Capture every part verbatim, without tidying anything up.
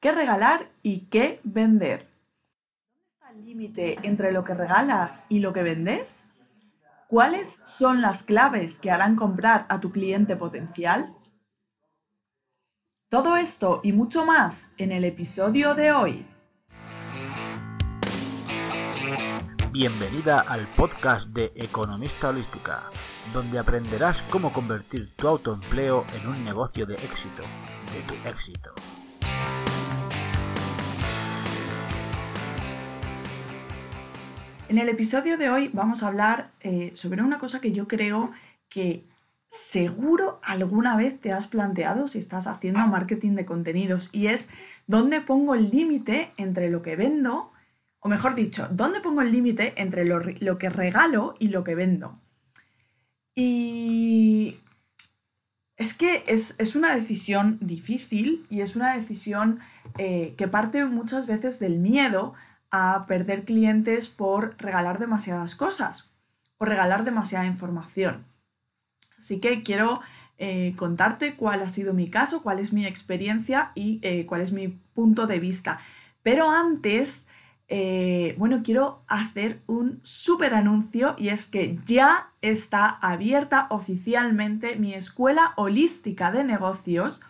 qué regalar y qué vender. ¿Dónde está el límite entre lo que regalas y lo que vendes? ¿Cuáles son las claves que harán comprar a tu cliente potencial? Todo esto y mucho más en el episodio de hoy. Bienvenida al podcast de Economista Holística, donde aprenderás cómo convertir tu autoempleo en un negocio de éxito, de tu éxito. En el episodio de hoy vamos a hablar eh, sobre una cosa que yo creo que seguro alguna vez te has planteado si estás haciendo marketing de contenidos, y es dónde pongo el límite entre lo que vendo, o mejor dicho, dónde pongo el límite entre lo, lo que regalo y lo que vendo. Y es que es, es una decisión difícil y es una decisión eh, que parte muchas veces del miedo a perder clientes por regalar demasiadas cosas o regalar demasiada información. Así que quiero eh, contarte cuál ha sido mi caso, cuál es mi experiencia y eh, cuál es mi punto de vista. Pero antes, eh, bueno, quiero hacer un súper anuncio, y es que ya está abierta oficialmente mi escuela holística de negocios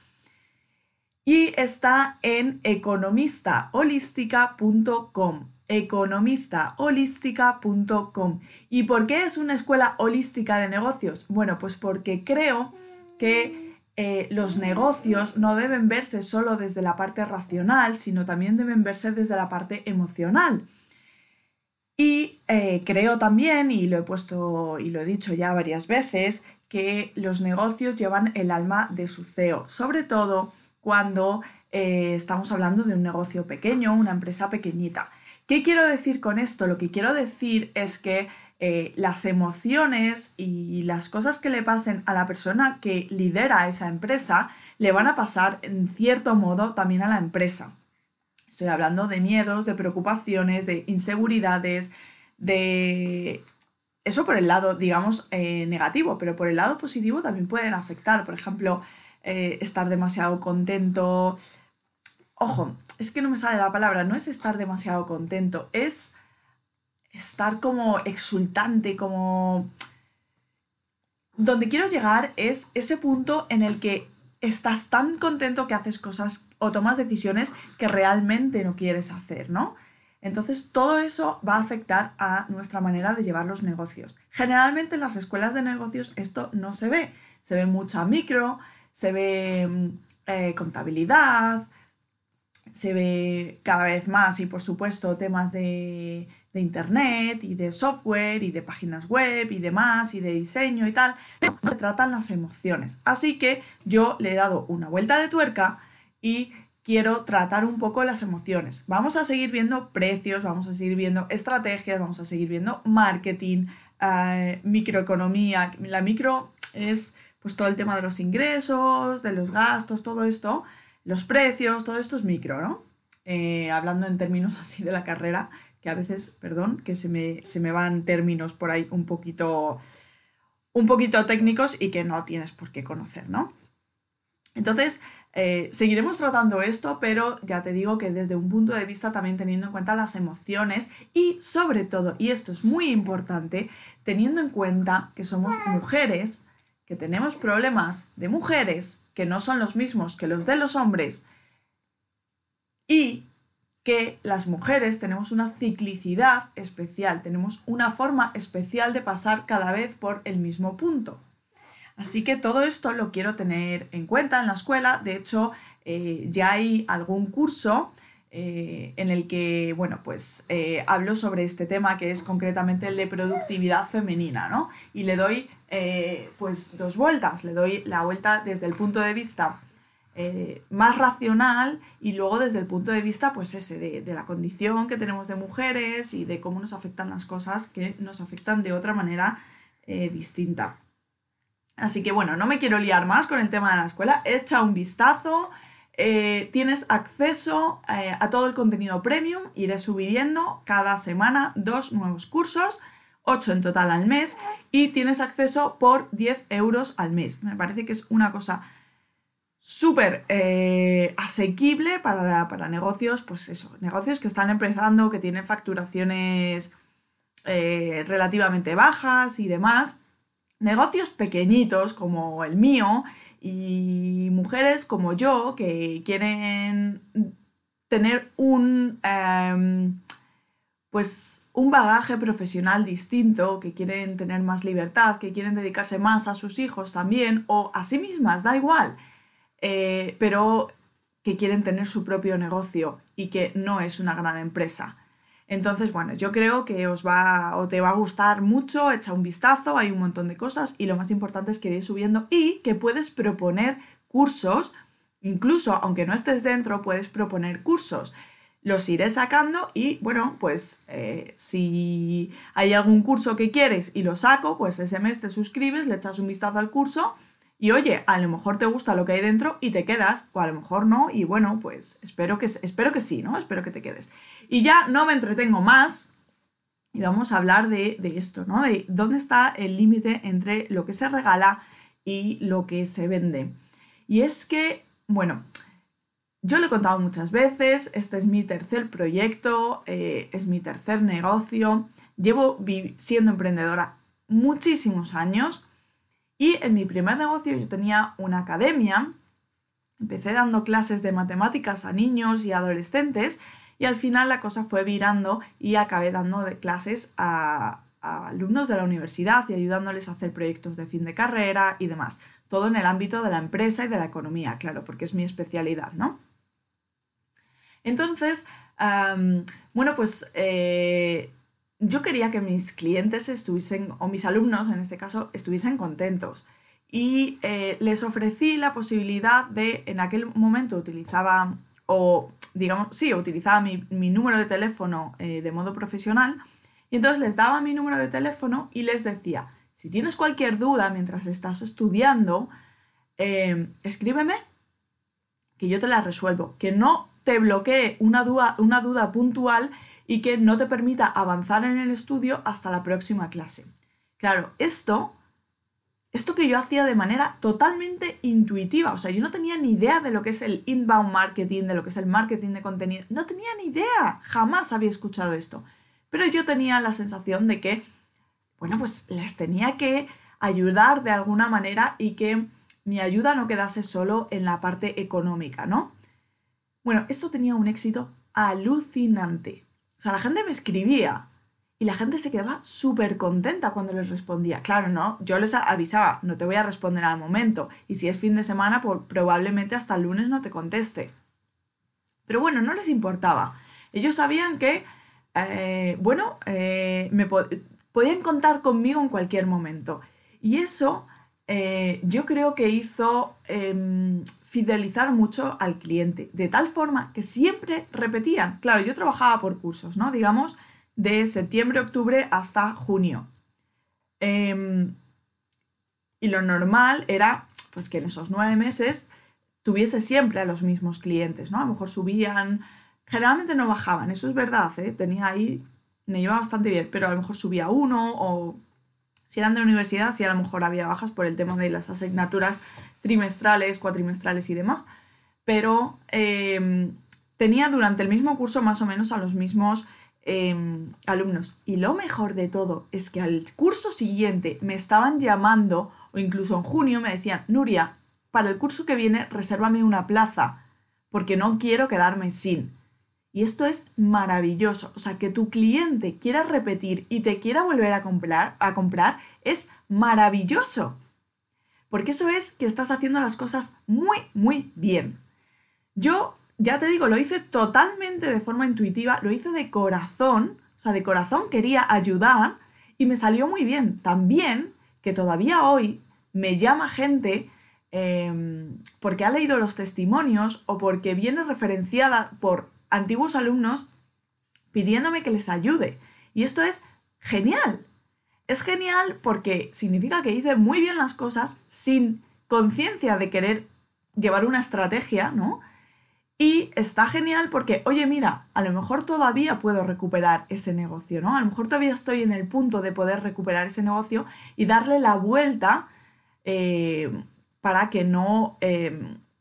y está en economista holística punto com. economista holística punto com. ¿Y por qué es una escuela holística de negocios? Bueno, pues porque creo que eh, los negocios no deben verse solo desde la parte racional, sino también deben verse desde la parte emocional. Y eh, creo también, y lo he puesto y lo he dicho ya varias veces, que los negocios llevan el alma de su C E O, sobre todo cuando eh, estamos hablando de un negocio pequeño, una empresa pequeñita. ¿Qué quiero decir con esto? Lo que quiero decir es que eh, las emociones y las cosas que le pasen a la persona que lidera esa empresa le van a pasar en cierto modo también a la empresa. Estoy hablando de miedos, de preocupaciones, de inseguridades, de... Eso por el lado, digamos, eh, negativo, pero por el lado positivo también pueden afectar. Por ejemplo, eh, estar demasiado contento. Ojo, es que no me sale la palabra, no es estar demasiado contento, es estar como exultante, como... Donde quiero llegar es ese punto en el que estás tan contento que haces cosas o tomas decisiones que realmente no quieres hacer, ¿no? Entonces todo eso va a afectar a nuestra manera de llevar los negocios. Generalmente en las escuelas de negocios esto no se ve. Se ve mucha micro, se ve eh, contabilidad, se ve cada vez más y por supuesto temas de, de internet y de software y de páginas web y demás y de diseño y tal, pero no se tratan las emociones. Así que yo le he dado una vuelta de tuerca y quiero tratar un poco las emociones. Vamos a seguir viendo precios, vamos a seguir viendo estrategias, vamos a seguir viendo marketing, eh, microeconomía. La micro es pues todo el tema de los ingresos, de los gastos, todo esto. Los precios, todo esto es micro, ¿no? Eh, hablando en términos así de la carrera, que a veces, perdón, que se me, se me van términos por ahí un poquito, un poquito técnicos y que no tienes por qué conocer, ¿no? Entonces, eh, seguiremos tratando esto, pero ya te digo que desde un punto de vista también teniendo en cuenta las emociones y sobre todo, y esto es muy importante, teniendo en cuenta que somos mujeres, que tenemos problemas de mujeres que no son los mismos que los de los hombres y que las mujeres tenemos una ciclicidad especial, tenemos una forma especial de pasar cada vez por el mismo punto. Así que todo esto lo quiero tener en cuenta en la escuela. De hecho, eh, ya hay algún curso eh, en el que, bueno, pues eh, hablo sobre este tema, que es concretamente el de productividad femenina, ¿no? Y le doy eh, pues dos vueltas. Le doy la vuelta desde el punto de vista eh, más racional y luego desde el punto de vista, pues ese, de, de la condición que tenemos de mujeres y de cómo nos afectan las cosas que nos afectan de otra manera eh, distinta. Así que bueno, no me quiero liar más con el tema de la escuela. Echa un vistazo. Eh, tienes acceso eh, a todo el contenido premium. Iré subiendo cada semana dos nuevos cursos, ocho en total al mes, y tienes acceso por diez euros al mes. Me parece que es una cosa súper eh, asequible para, para negocios, pues eso, negocios que están empezando, que tienen facturaciones eh, relativamente bajas y demás. Negocios pequeñitos como el mío y mujeres como yo que quieren tener un, eh, pues un bagaje profesional distinto, que quieren tener más libertad, que quieren dedicarse más a sus hijos también o a sí mismas, da igual, eh, pero que quieren tener su propio negocio y que no es una gran empresa. Entonces, bueno, yo creo que os va o te va a gustar mucho, echa un vistazo, hay un montón de cosas y lo más importante es que iréis subiendo y que puedes proponer cursos, incluso aunque no estés dentro, puedes proponer cursos. Los iré sacando y, bueno, pues eh, si hay algún curso que quieres y lo saco, pues ese mes te suscribes, le echas un vistazo al curso y, oye, a lo mejor te gusta lo que hay dentro y te quedas, o a lo mejor no, y bueno, pues espero que, espero que sí, ¿no? Espero que te quedes. Y ya no me entretengo más y vamos a hablar de, de esto, ¿no? De dónde está el límite entre lo que se regala y lo que se vende. Y es que, bueno, yo lo he contado muchas veces, este es mi tercer proyecto, eh, es mi tercer negocio, llevo siendo emprendedora muchísimos años y en mi primer negocio yo tenía una academia, empecé dando clases de matemáticas a niños y adolescentes y al final la cosa fue virando y acabé dando de clases a, a alumnos de la universidad y ayudándoles a hacer proyectos de fin de carrera y demás. Todo en el ámbito de la empresa y de la economía, claro, porque es mi especialidad, ¿no? Entonces, um, bueno, pues eh, yo quería que mis clientes estuviesen, o mis alumnos en este caso, estuviesen contentos. Y eh, les ofrecí la posibilidad de, en aquel momento utilizaba, o digamos, sí, utilizaba mi, mi número de teléfono eh, de modo profesional, y entonces les daba mi número de teléfono y les decía, si tienes cualquier duda mientras estás estudiando, eh, escríbeme, que yo te la resuelvo, que no te bloquee una duda, una duda puntual y que no te permita avanzar en el estudio hasta la próxima clase. Claro, esto, esto que yo hacía de manera totalmente intuitiva, o sea, yo no tenía ni idea de lo que es el inbound marketing, de lo que es el marketing de contenido, no tenía ni idea, jamás había escuchado esto, pero yo tenía la sensación de que, bueno, pues les tenía que ayudar de alguna manera y que mi ayuda no quedase solo en la parte económica, ¿no? Bueno, esto tenía un éxito alucinante. O sea, la gente me escribía y la gente se quedaba súper contenta cuando les respondía. Claro, no, yo les avisaba, no te voy a responder al momento. Y si es fin de semana, pues probablemente hasta el lunes no te conteste. Pero bueno, no les importaba. Ellos sabían que, eh, bueno, eh, me po- podían contar conmigo en cualquier momento. Y eso eh, yo creo que hizo eh, fidelizar mucho al cliente, de tal forma que siempre repetían. Claro, yo trabajaba por cursos, ¿no? Digamos, de septiembre, octubre hasta junio. Eh, y lo normal era, pues, que en esos nueve meses tuviese siempre a los mismos clientes, ¿no? A lo mejor subían, generalmente no bajaban, eso es verdad, ¿eh? Tenía ahí, me llevaba bastante bien, pero a lo mejor subía uno o si eran de la universidad, sí a lo mejor había bajas por el tema de las asignaturas trimestrales, cuatrimestrales y demás, pero eh, tenía durante el mismo curso más o menos a los mismos eh, alumnos. Y lo mejor de todo es que al curso siguiente me estaban llamando, o incluso en junio me decían, Nuria, para el curso que viene resérvame una plaza, porque no quiero quedarme sin. Y esto es maravilloso. O sea, que tu cliente quiera repetir y te quiera volver a comprar, a comprar es maravilloso. Porque eso es que estás haciendo las cosas muy, muy bien. Yo, ya te digo, lo hice totalmente de forma intuitiva, lo hice de corazón, o sea, de corazón quería ayudar y me salió muy bien. También que todavía hoy me llama gente eh, porque ha leído los testimonios o porque viene referenciada por antiguos alumnos pidiéndome que les ayude. Y esto es genial. Es genial porque significa que hice muy bien las cosas sin conciencia de querer llevar una estrategia, ¿no? Y está genial porque, oye, mira, a lo mejor todavía puedo recuperar ese negocio, ¿no? A lo mejor todavía estoy en el punto de poder recuperar ese negocio y darle la vuelta eh, para que no... Eh,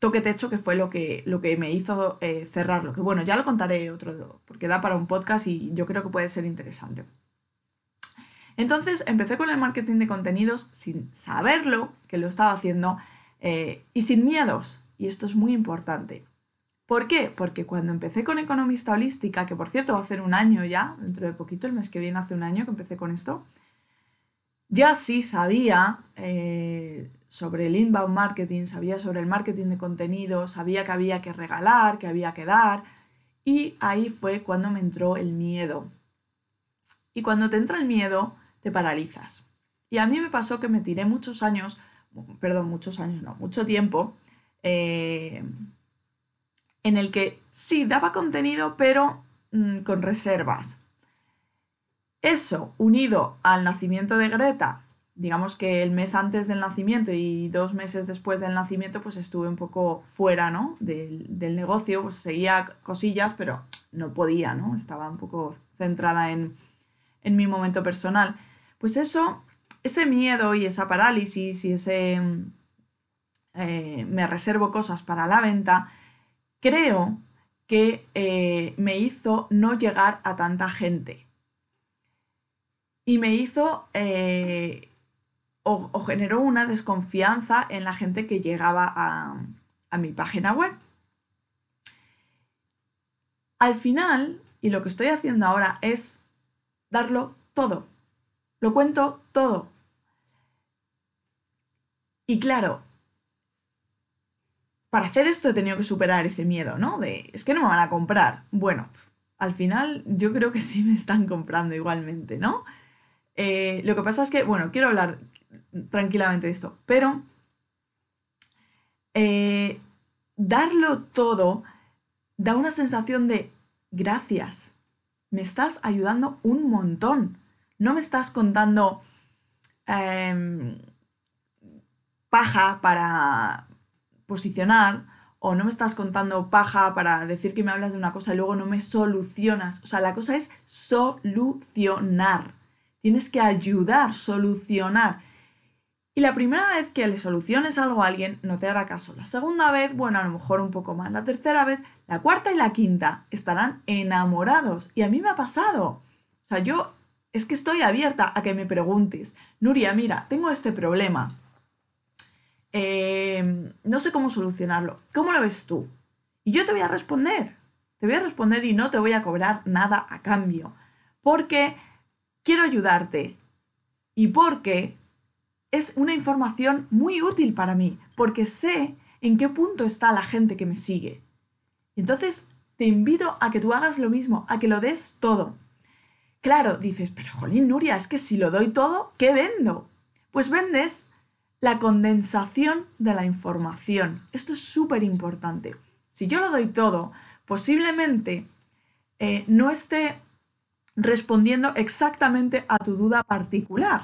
toque techo, que fue lo que, lo que me hizo eh, cerrarlo. Que bueno, ya lo contaré otro, porque da para un podcast y yo creo que puede ser interesante. Entonces empecé con el marketing de contenidos sin saberlo, que lo estaba haciendo, eh, y sin miedos. Y esto es muy importante. ¿Por qué? Porque cuando empecé con Economista Holística, que por cierto va a hacer un año ya, dentro de poquito, el mes que viene hace un año que empecé con esto, ya sí sabía eh, sobre el inbound marketing, sabía sobre el marketing de contenidos, sabía que había que regalar, que había que dar, y ahí fue cuando me entró el miedo. Y cuando te entra el miedo, te paralizas. Y a mí me pasó que me tiré muchos años, perdón, muchos años no, mucho tiempo, eh, en el que sí, daba contenido, pero mmm, con reservas. Eso, unido al nacimiento de Greta, digamos que el mes antes del nacimiento y dos meses después del nacimiento, pues estuve un poco fuera, ¿no? del, del negocio, pues seguía cosillas, pero no podía, ¿no? Estaba un poco centrada en, en mi momento personal. Pues eso, ese miedo y esa parálisis y ese eh, me reservo cosas para la venta, creo que eh, me hizo no llegar a tanta gente. Y me hizo eh, o, o generó una desconfianza en la gente que llegaba a, a mi página web. Al final, y lo que estoy haciendo ahora es darlo todo. Lo cuento todo. Y claro, para hacer esto he tenido que superar ese miedo, ¿no? De, es que no me van a comprar. Bueno, al final yo creo que sí me están comprando igualmente, ¿no? Eh, lo que pasa es que, bueno, quiero hablar tranquilamente de esto, pero eh, darlo todo da una sensación de gracias, me estás ayudando un montón. No me estás contando eh, paja para posicionar, o no me estás contando paja para decir que me hablas de una cosa y luego no me solucionas. O sea, la cosa es solucionar. Tienes que ayudar, solucionar. Y la primera vez que le soluciones algo a alguien, no te hará caso. La segunda vez, bueno, a lo mejor un poco más. La tercera vez, la cuarta y la quinta estarán enamorados. Y a mí me ha pasado. O sea, yo es que estoy abierta a que me preguntes. Nuria, mira, tengo este problema. Eh, no sé cómo solucionarlo. ¿Cómo lo ves tú? Y yo te voy a responder. Te voy a responder y no te voy a cobrar nada a cambio. Porque quiero ayudarte. Y porque es una información muy útil para mí, porque sé en qué punto está la gente que me sigue. Entonces, te invito a que tú hagas lo mismo, a que lo des todo. Claro, dices, pero jolín, Nuria, es que si lo doy todo, ¿qué vendo? Pues vendes la condensación de la información. Esto es súper importante. Si yo lo doy todo, posiblemente eh, no esté respondiendo exactamente a tu duda particular.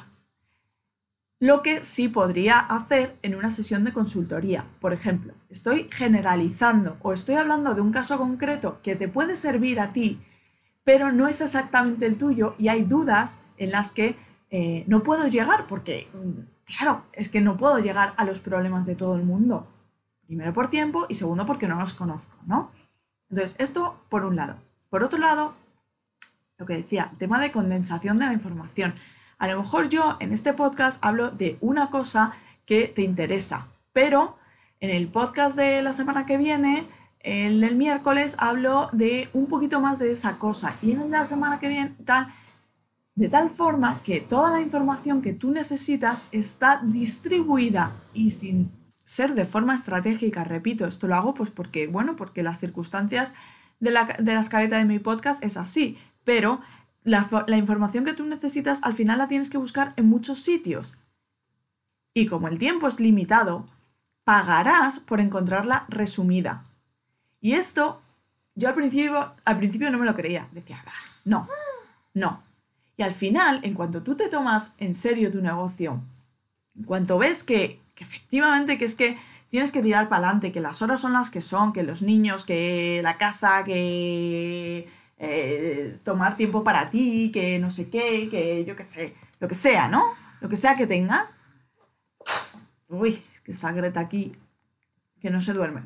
Lo que sí podría hacer en una sesión de consultoría. Por ejemplo, estoy generalizando o estoy hablando de un caso concreto que te puede servir a ti, pero no es exactamente el tuyo y hay dudas en las que eh, no puedo llegar porque, claro, es que no puedo llegar a los problemas de todo el mundo. Primero por tiempo y segundo porque no los conozco, ¿no? Entonces, esto por un lado. Por otro lado, lo que decía, tema de condensación de la información. A lo mejor yo en este podcast hablo de una cosa que te interesa, pero en el podcast de la semana que viene, el del miércoles, hablo de un poquito más de esa cosa y en el de la semana que viene, tal, de tal forma que toda la información que tú necesitas está distribuida y sin ser de forma estratégica. Repito, esto lo hago pues porque, bueno, porque las circunstancias de la, de la escaleta de mi podcast es así, pero La, la información que tú necesitas al final la tienes que buscar en muchos sitios. Y como el tiempo es limitado, pagarás por encontrarla resumida. Y esto, yo al principio, al principio no me lo creía. Decía, no, no. Y al final, en cuanto tú te tomas en serio tu negocio, en cuanto ves que, que efectivamente que es que tienes que tirar para adelante, que las horas son las que son, que los niños, que la casa, que... Eh, tomar tiempo para ti, que no sé qué, que yo qué sé, lo que sea, ¿no? Lo que sea que tengas. Uy, es que está Greta aquí. que no se duermen.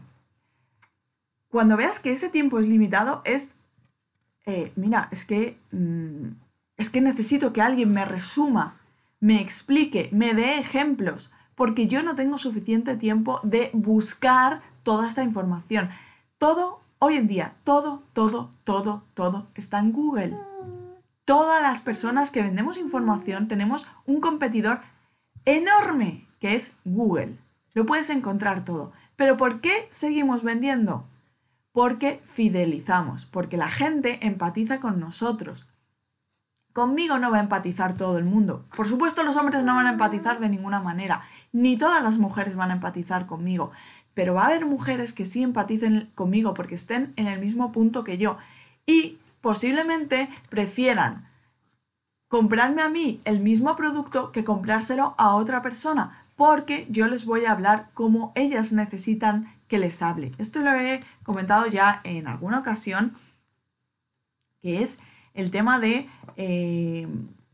Cuando veas que ese tiempo es limitado, es, eh, mira, es que, mmm, es que necesito que alguien me resuma, me explique, me dé ejemplos, porque yo no tengo suficiente tiempo de buscar toda esta información. Todo, hoy en día, todo, todo, todo, todo está en Google. Todas las personas que vendemos información tenemos un competidor enorme, que es Google. Lo puedes encontrar todo. ¿Pero por qué seguimos vendiendo? Porque fidelizamos, porque la gente empatiza con nosotros. Conmigo no va a empatizar todo el mundo. Por supuesto, los hombres no van a empatizar de ninguna manera, ni todas las mujeres van a empatizar conmigo, pero va a haber mujeres que sí empaticen conmigo porque estén en el mismo punto que yo y posiblemente prefieran comprarme a mí el mismo producto que comprárselo a otra persona, porque yo les voy a hablar como ellas necesitan que les hable. Esto lo he comentado ya en alguna ocasión, que es el tema de eh,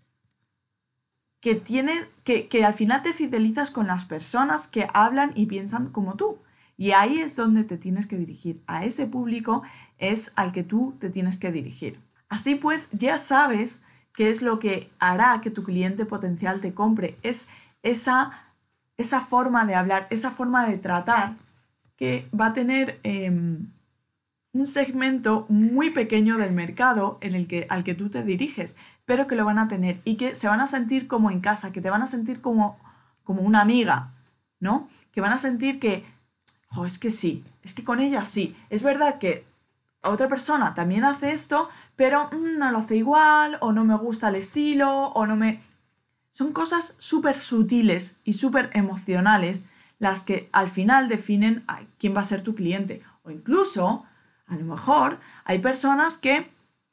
que, tiene, que, que al final te fidelizas con las personas que hablan y piensan como tú. Y ahí es donde te tienes que dirigir. A ese público es al que tú te tienes que dirigir. Así pues, ya sabes qué es lo que hará que tu cliente potencial te compre. Es esa, esa forma de hablar, esa forma de tratar que va a tener eh, un segmento muy pequeño del mercado en el que, al que tú te diriges, pero que lo van a tener y que se van a sentir como en casa, que te van a sentir como, como una amiga, ¿no? Que van a sentir que, oh, es que sí, es que con ella sí. Es verdad que otra persona también hace esto, pero mmm, no lo hace igual, o no me gusta el estilo, o no me... Son cosas súper sutiles y súper emocionales las que al final definen a quién va a ser tu cliente. O incluso, a lo mejor, hay personas que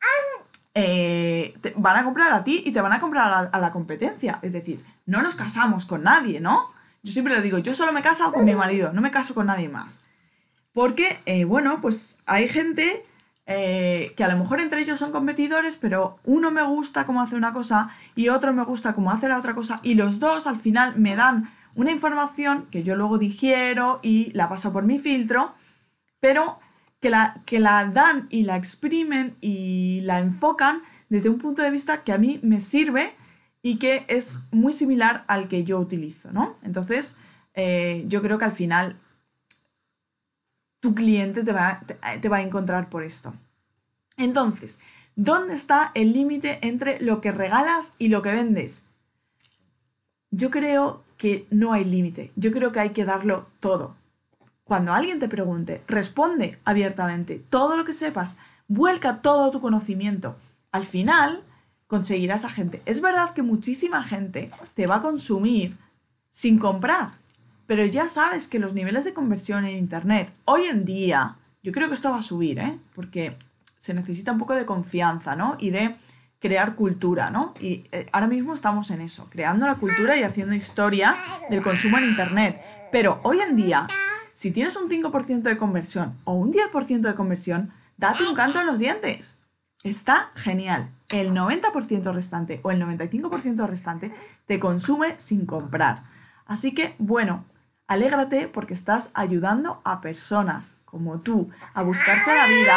eh, te van a comprar a ti y te van a comprar a la, a la competencia. Es decir, no nos casamos con nadie, ¿no? Yo siempre lo digo, yo solo me caso con mi marido, no me caso con nadie más. Porque, eh, bueno, pues hay gente eh, que a lo mejor entre ellos son competidores, pero uno me gusta cómo hace una cosa y otro me gusta cómo hace la otra cosa, y los dos al final me dan una información que yo luego digiero y la paso por mi filtro, pero que la, que la dan y la exprimen y la enfocan desde un punto de vista que a mí me sirve y que es muy similar al que yo utilizo, ¿no? Entonces, eh, yo creo que al final tu cliente te va, te, te va a encontrar por esto. Entonces, ¿dónde está el límite entre lo que regalas y lo que vendes? Yo creo que no hay límite. Yo creo que hay que darlo todo. Cuando alguien te pregunte, responde abiertamente. Todo lo que sepas, vuelca todo tu conocimiento. Al final, conseguirás a gente. Es verdad que muchísima gente te va a consumir sin comprar, pero ya sabes que los niveles de conversión en Internet, hoy en día, yo creo que esto va a subir, ¿eh? Porque se necesita un poco de confianza, ¿no? Y de crear cultura, ¿no? Y eh, ahora mismo estamos en eso, creando la cultura y haciendo historia del consumo en Internet. Pero hoy en día, si tienes un cinco por ciento de conversión o un diez por ciento de conversión, date un canto en los dientes. Está genial. El noventa por ciento restante o el noventa y cinco por ciento restante te consume sin comprar. Así que, bueno, alégrate porque estás ayudando a personas como tú a buscarse la vida,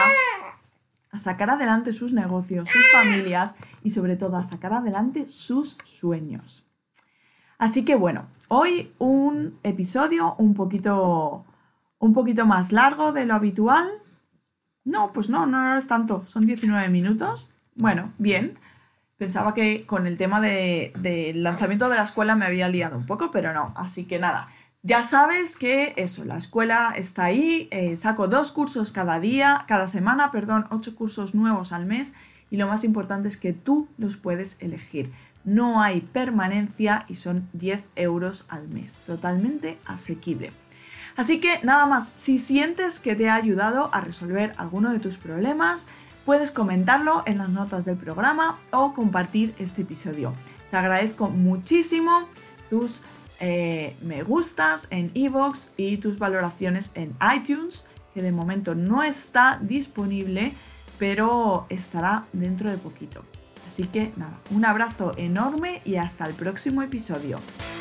a sacar adelante sus negocios, sus familias y sobre todo a sacar adelante sus sueños. Así que bueno, hoy un episodio un poquito, un poquito más largo de lo habitual. No, pues no, no, no es tanto, son diecinueve minutos. Bueno, bien. Pensaba que con el tema de, del lanzamiento de la escuela me había liado un poco, pero no. Así que nada, ya sabes que eso, la escuela está ahí, eh, saco dos cursos cada día, cada semana, perdón, ocho cursos nuevos al mes y lo más importante es que tú los puedes elegir. No hay permanencia y son diez euros al mes, totalmente asequible. Así que nada más, si sientes que te ha ayudado a resolver alguno de tus problemas, puedes comentarlo en las notas del programa o compartir este episodio. Te agradezco muchísimo tus eh, me gustas en iVoox y tus valoraciones en iTunes, que de momento no está disponible, pero estará dentro de poquito. Así que nada, un abrazo enorme y hasta el próximo episodio.